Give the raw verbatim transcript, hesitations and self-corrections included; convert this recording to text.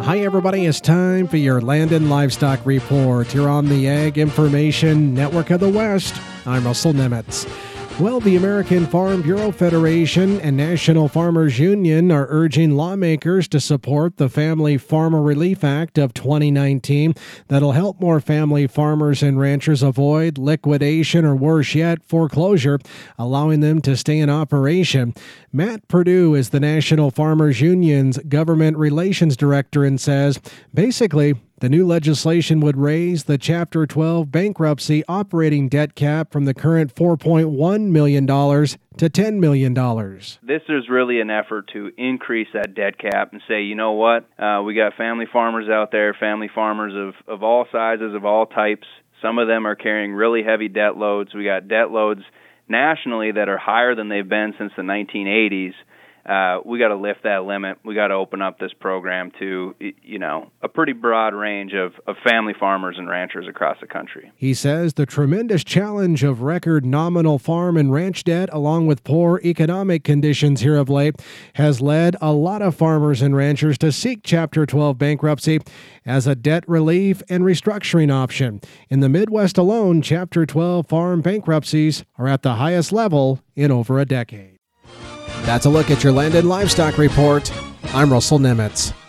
Hi, everybody. It's time for your Land and Livestock Report here on the Ag Information Network of the West. I'm Russell Nemitz. Well, the American Farm Bureau Federation and National Farmers Union are urging lawmakers to support the Family Farmer Relief Act of twenty nineteen that'll help more family farmers and ranchers avoid liquidation or, worse yet, foreclosure, allowing them to stay in operation. Matt Purdue is the National Farmers Union's Government Relations Director and says, basically, the new legislation would raise the Chapter twelve bankruptcy operating debt cap from the current four point one million dollars to ten million dollars. This is really an effort to increase that debt cap and say, you know what, uh, we got family farmers out there, family farmers of, of all sizes, of all types. Some of them are carrying really heavy debt loads. We got debt loads nationally that are higher than they've been since the nineteen eighties. Uh, we got to lift that limit. We got to open up this program to, you know, a pretty broad range of, of family farmers and ranchers across the country. He says the tremendous challenge of record nominal farm and ranch debt, along with poor economic conditions here of late, has led a lot of farmers and ranchers to seek Chapter twelve bankruptcy as a debt relief and restructuring option. In the Midwest alone, Chapter twelve farm bankruptcies are at the highest level in over a decade. That's a look at your Land and Livestock Report. I'm Russell Nemitz.